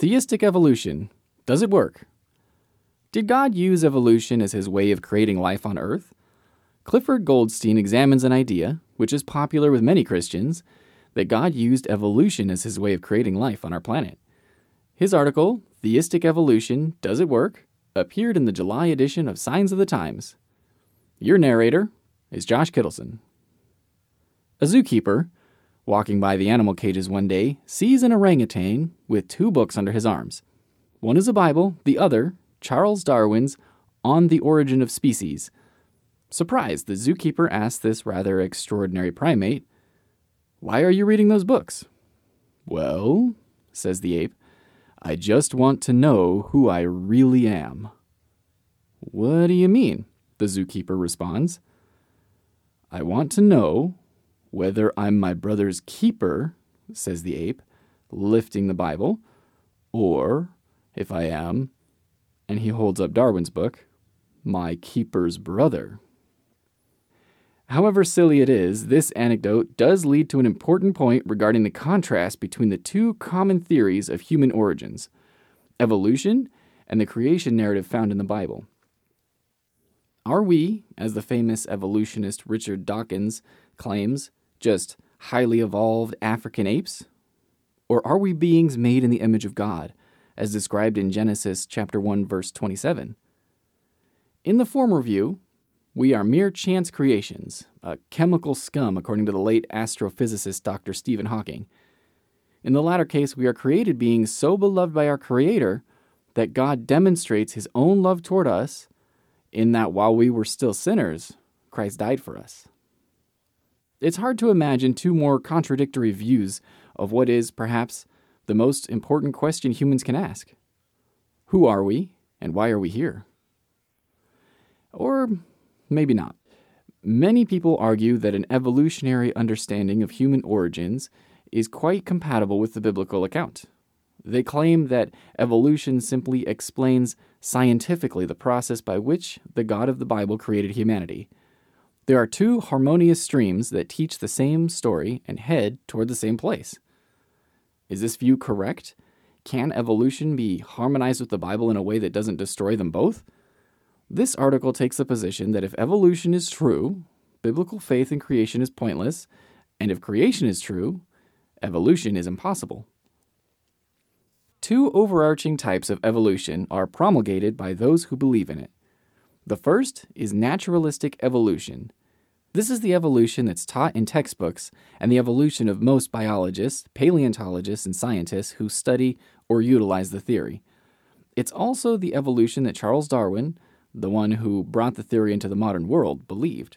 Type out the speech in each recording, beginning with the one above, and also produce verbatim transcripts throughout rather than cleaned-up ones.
Theistic evolution. Does it work? Did God use evolution as his way of creating life on Earth? Clifford Goldstein examines an idea, which is popular with many Christians, that God used evolution as his way of creating life on our planet. His article, Theistic Evolution, Does It Work?, appeared in the July edition of Signs of the Times. Your narrator is Josh Kittleson. A zookeeper, walking by the animal cages one day, sees an orangutan with two books under his arms. One is a Bible, the other, Charles Darwin's On the Origin of Species. Surprised, the zookeeper asks this rather extraordinary primate, "Why are you reading those books?" "Well," says the ape, "I just want to know who I really am." "What do you mean?" the zookeeper responds. "I want to know whether I'm my brother's keeper," says the ape, lifting the Bible, "or if I am," and he holds up Darwin's book, "my keeper's brother." However silly it is, this anecdote does lead to an important point regarding the contrast between the two common theories of human origins, evolution and the creation narrative found in the Bible. Are we, as the famous evolutionist Richard Dawkins claims, just highly evolved African apes? Or are we beings made in the image of God, as described in Genesis chapter one, verse twenty-seven? In the former view, we are mere chance creations, a chemical scum according to the late astrophysicist Doctor Stephen Hawking. In the latter case, we are created beings so beloved by our Creator that God demonstrates his own love toward us in that while we were still sinners, Christ died for us. It's hard to imagine two more contradictory views of what is, perhaps, the most important question humans can ask. Who are we, and why are we here? Or maybe not. Many people argue that an evolutionary understanding of human origins is quite compatible with the biblical account. They claim that evolution simply explains scientifically the process by which the God of the Bible created humanity. There are two harmonious streams that teach the same story and head toward the same place. Is this view correct? Can evolution be harmonized with the Bible in a way that doesn't destroy them both? This article takes the position that if evolution is true, biblical faith in creation is pointless, and if creation is true, evolution is impossible. Two overarching types of evolution are promulgated by those who believe in it. The first is naturalistic evolution. This is the evolution that's taught in textbooks and the evolution of most biologists, paleontologists, and scientists who study or utilize the theory. It's also the evolution that Charles Darwin, the one who brought the theory into the modern world, believed.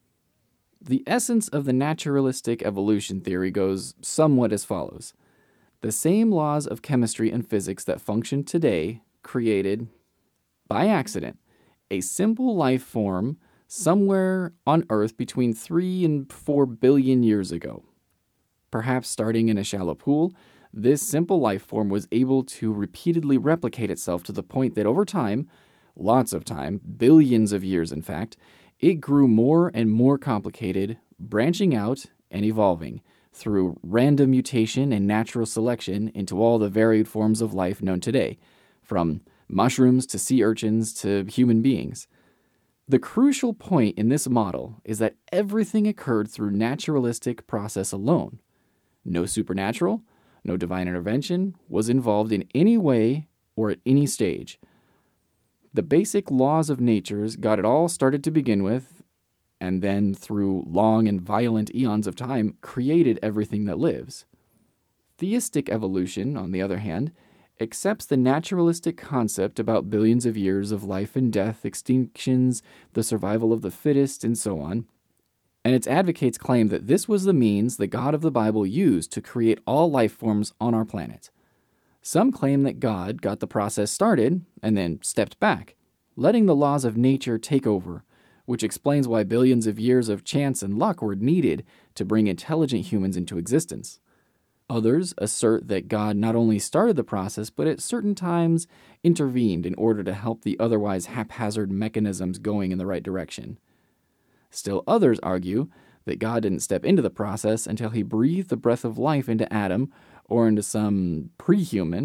The essence of the naturalistic evolution theory goes somewhat as follows. The same laws of chemistry and physics that function today created, by accident, a simple life form somewhere on Earth between three and four billion years ago. Perhaps starting in a shallow pool, this simple life form was able to repeatedly replicate itself to the point that over time, lots of time, billions of years in fact, it grew more and more complicated, branching out and evolving through random mutation and natural selection into all the varied forms of life known today, from mushrooms to sea urchins to human beings. The crucial point in this model is that everything occurred through naturalistic process alone. No supernatural, no divine intervention was involved in any way or at any stage. The basic laws of nature got it all started to begin with, and then through long and violent eons of time created everything that lives. Theistic evolution, on the other hand, accepts the naturalistic concept about billions of years of life and death, extinctions, the survival of the fittest, and so on, and its advocates claim that this was the means the God of the Bible used to create all life forms on our planet. Some claim that God got the process started and then stepped back, letting the laws of nature take over, which explains why billions of years of chance and luck were needed to bring intelligent humans into existence. Others assert that God not only started the process, but at certain times intervened in order to help the otherwise haphazard mechanisms going in the right direction. Still others argue that God didn't step into the process until he breathed the breath of life into Adam or into some pre-human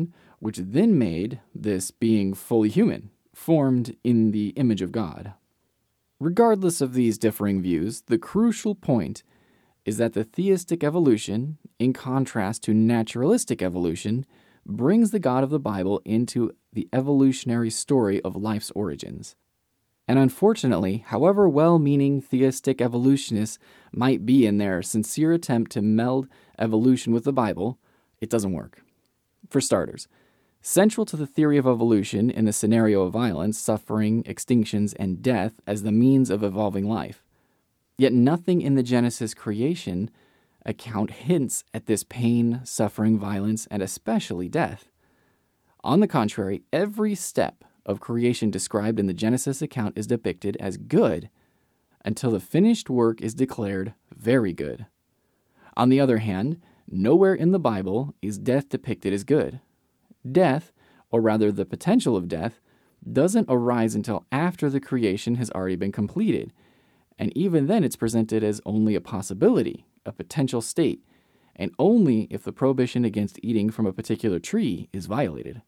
which then made this being fully human, formed in the image of God. Regardless of these differing views, the crucial point is that the theistic evolution, in contrast to naturalistic evolution, brings the God of the Bible into the evolutionary story of life's origins. And unfortunately, however well-meaning theistic evolutionists might be in their sincere attempt to meld evolution with the Bible, it doesn't work. For starters, central to the theory of evolution in the scenario of violence, suffering, extinctions, and death as the means of evolving life. Yet nothing in the Genesis creation account hints at this pain, suffering, violence, and especially death. On the contrary, every step of creation described in the Genesis account is depicted as good until the finished work is declared very good. On the other hand, nowhere in the Bible is death depicted as good. Death, or rather the potential of death, doesn't arise until after the creation has already been completed, and even then it's presented as only a possibility, a potential state, and only if the prohibition against eating from a particular tree is violated.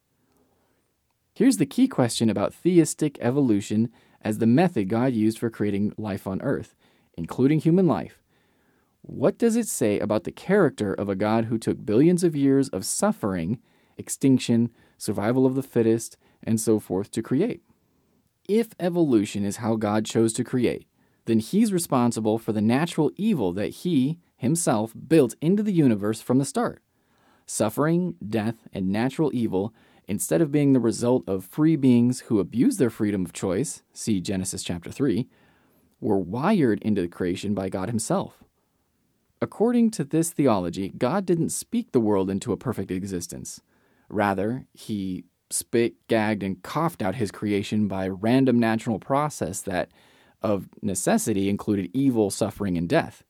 Here's the key question about theistic evolution as the method God used for creating life on earth, including human life. What does it say about the character of a God who took billions of years of suffering, extinction, survival of the fittest, and so forth to create? If evolution is how God chose to create, then he's responsible for the natural evil that he, himself, built into the universe from the start. Suffering, death, and natural evil, instead of being the result of free beings who abuse their freedom of choice, see Genesis chapter three, were wired into the creation by God himself. According to this theology, God didn't speak the world into a perfect existence. Rather, he spit, gagged, and coughed out his creation by a random natural process that, of necessity, included evil, suffering, and death.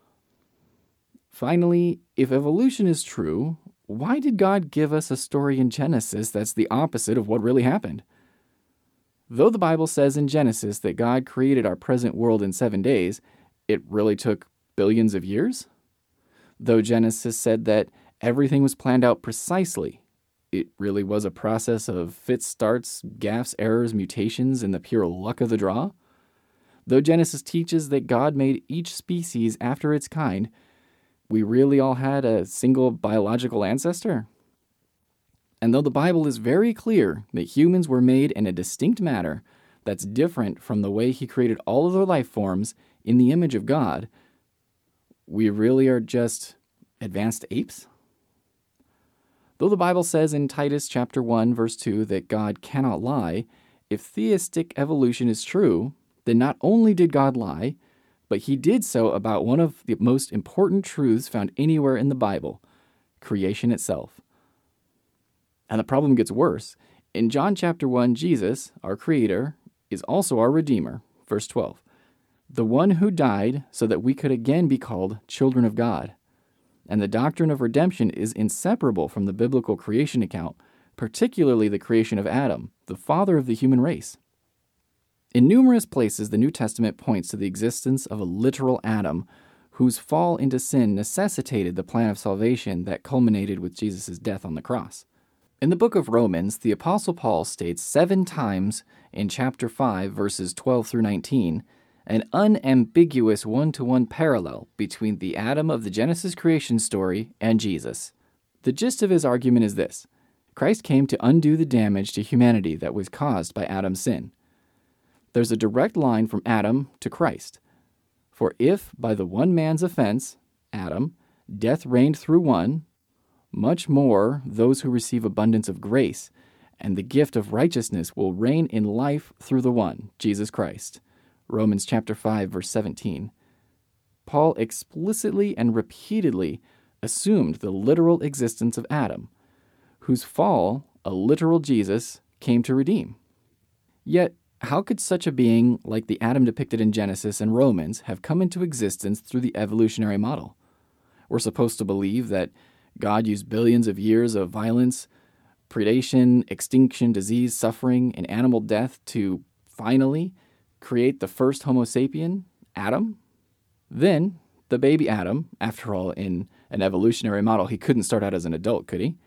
Finally, if evolution is true, why did God give us a story in Genesis that's the opposite of what really happened? Though the Bible says in Genesis that God created our present world in seven days, it really took billions of years? Though Genesis said that everything was planned out precisely, it really was a process of fits, starts, gaffes, errors, mutations, and the pure luck of the draw? Though Genesis teaches that God made each species after its kind, we really all had a single biological ancestor? And though the Bible is very clear that humans were made in a distinct manner that's different from the way he created all other life forms in the image of God, we really are just advanced apes? Though the Bible says in Titus chapter one, verse two, that God cannot lie, if theistic evolution is true, then not only did God lie, but he did so about one of the most important truths found anywhere in the Bible, creation itself. And the problem gets worse. In John chapter one, Jesus, our Creator, is also our Redeemer. Verse twelve. The one who died so that we could again be called children of God. And the doctrine of redemption is inseparable from the biblical creation account, particularly the creation of Adam, the father of the human race. In numerous places, the New Testament points to the existence of a literal Adam whose fall into sin necessitated the plan of salvation that culminated with Jesus' death on the cross. In the book of Romans, the Apostle Paul states seven times in chapter five, verses twelve through nineteen, an unambiguous one-to-one parallel between the Adam of the Genesis creation story and Jesus. The gist of his argument is this: Christ came to undo the damage to humanity that was caused by Adam's sin. There's a direct line from Adam to Christ. For if by the one man's offense, Adam, death reigned through one, much more those who receive abundance of grace and the gift of righteousness will reign in life through the one, Jesus Christ. Romans chapter five, verse seventeen. Paul explicitly and repeatedly assumed the literal existence of Adam, whose fall, a literal Jesus, came to redeem. Yet, how could such a being like the Adam depicted in Genesis and Romans have come into existence through the evolutionary model? We're supposed to believe that God used billions of years of violence, predation, extinction, disease, suffering, and animal death to finally create the first Homo sapien, Adam? Then, the baby Adam, after all, in an evolutionary model, he couldn't start out as an adult, could he?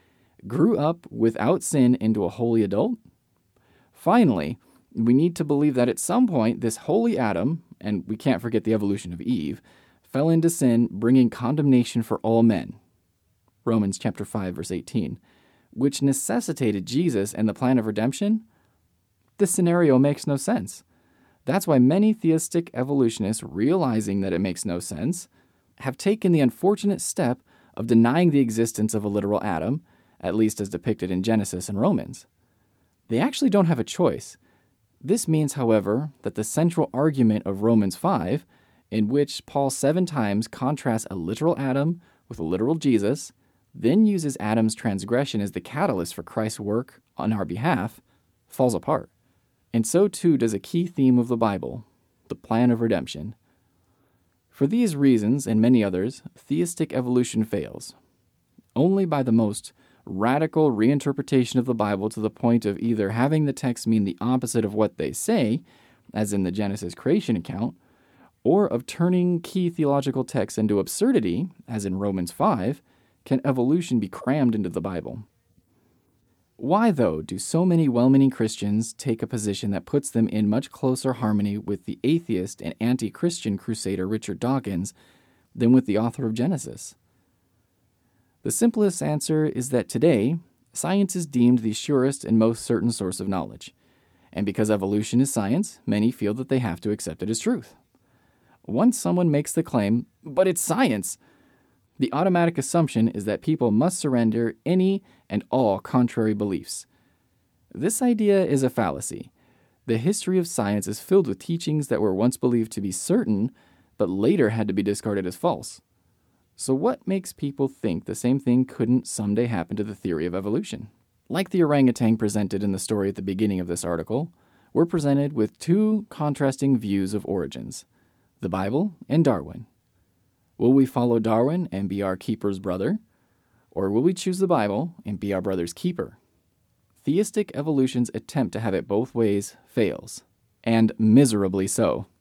grew up without sin into a holy adult? Finally, we need to believe that at some point this holy Adam, and we can't forget the evolution of Eve, fell into sin, bringing condemnation for all men. Romans chapter five, verse eighteen, which necessitated Jesus and the plan of redemption? This scenario makes no sense. That's why many theistic evolutionists, realizing that it makes no sense, have taken the unfortunate step of denying the existence of a literal Adam, at least as depicted in Genesis and Romans. They actually don't have a choice. This means, however, that the central argument of Romans five, in which Paul seven times contrasts a literal Adam with a literal Jesus, then uses Adam's transgression as the catalyst for Christ's work on our behalf, falls apart. And so too does a key theme of the Bible, the plan of redemption. For these reasons, and many others, theistic evolution fails. Only by the most radical reinterpretation of the Bible to the point of either having the text mean the opposite of what they say, as in the Genesis creation account, or of turning key theological texts into absurdity, as in Romans five, can evolution be crammed into the Bible. Why, though, do so many well-meaning Christians take a position that puts them in much closer harmony with the atheist and anti-Christian crusader Richard Dawkins than with the author of Genesis? The simplest answer is that today, science is deemed the surest and most certain source of knowledge. And because evolution is science, many feel that they have to accept it as truth. Once someone makes the claim, but it's science, the automatic assumption is that people must surrender any and all contrary beliefs. This idea is a fallacy. The history of science is filled with teachings that were once believed to be certain, but later had to be discarded as false. So what makes people think the same thing couldn't someday happen to the theory of evolution? Like the orangutan presented in the story at the beginning of this article, we're presented with two contrasting views of origins, the Bible and Darwin. Will we follow Darwin and be our keeper's brother? Or will we choose the Bible and be our brother's keeper? Theistic evolution's attempt to have it both ways fails, and miserably so.